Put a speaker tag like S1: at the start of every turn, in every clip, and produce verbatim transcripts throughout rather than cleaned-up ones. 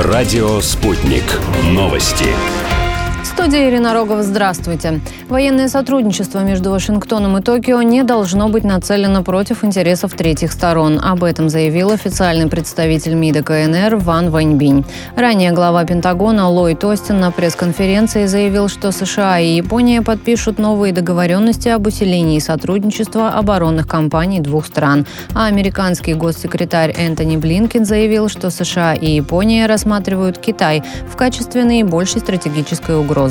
S1: Радио «Спутник». Новости.
S2: В студии Ирина Рогова. Здравствуйте. Военное сотрудничество между Вашингтоном и Токио не должно быть нацелено против интересов третьих сторон. Об этом заявил официальный представитель МИДа КНР Ван Вэньбинь. Ранее глава Пентагона Ллойд Остин на пресс-конференции заявил, что США и Япония подпишут новые договоренности об усилении сотрудничества оборонных компаний двух стран. А американский госсекретарь Энтони Блинкен заявил, что США и Япония рассматривают Китай в качестве наибольшей стратегической угрозы.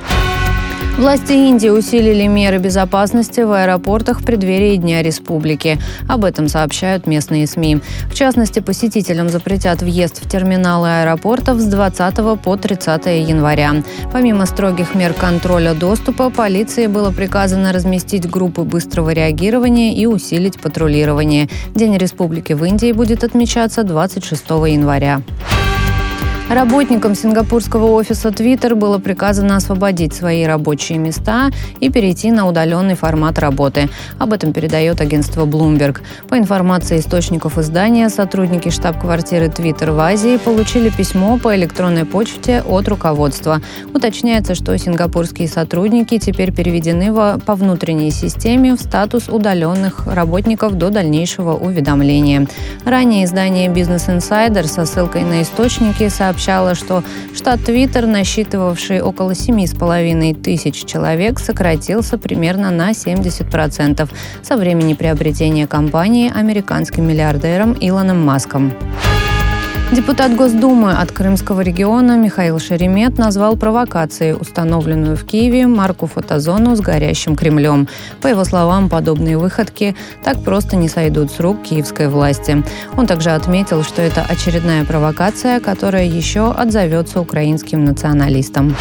S2: Власти Индии усилили меры безопасности в аэропортах в преддверии Дня Республики. Об этом сообщают местные СМИ. В частности, посетителям запретят въезд в терминалы аэропортов с двадцатого по тридцатое января. Помимо строгих мер контроля доступа, полиции было приказано разместить группы быстрого реагирования и усилить патрулирование. День Республики в Индии будет отмечаться двадцать шестого января. Работникам сингапурского офиса Twitter было приказано освободить свои рабочие места и перейти на удаленный формат работы. Об этом передает агентство Bloomberg. По информации источников издания, сотрудники штаб-квартиры Twitter в Азии получили письмо по электронной почте от руководства. Уточняется, что сингапурские сотрудники теперь переведены в, по внутренней системе в статус удаленных работников до дальнейшего уведомления. Ранее издание Business Insider со ссылкой на источники сообщало, сообщала, что штат Twitter, насчитывавший около семи с половиной тысяч человек, сократился примерно на семьдесят процентов со времени приобретения компании американским миллиардером Илоном Маском. Депутат Госдумы от Крымского региона Михаил Шеремет назвал провокацией установленную в Киеве марку-фотозону с горящим Кремлем. По его словам, подобные выходки так просто не сойдут с рук киевской власти. Он также отметил, что это очередная провокация, которая еще отзовется украинским националистам.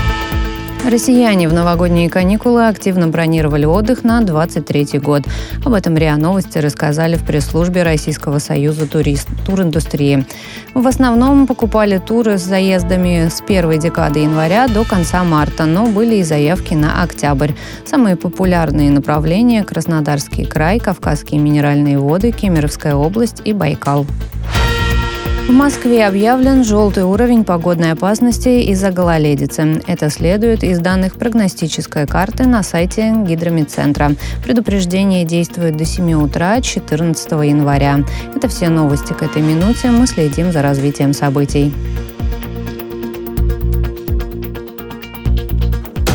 S2: Россияне в новогодние каникулы активно бронировали отдых на двадцать третий год. Об этом РИА Новости рассказали в пресс-службе Российского союза турист, туриндустрии. В основном покупали туры с заездами с первой декады января до конца марта, но были и заявки на октябрь. Самые популярные направления – Краснодарский край, Кавказские минеральные воды, Кемеровская область и Байкал. В Москве объявлен желтый уровень погодной опасности из-за гололедицы. Это следует из данных прогностической карты на сайте Гидрометцентра. Предупреждение действует до семи утра четырнадцатого января. Это все новости к этой минуте. Мы следим за развитием событий.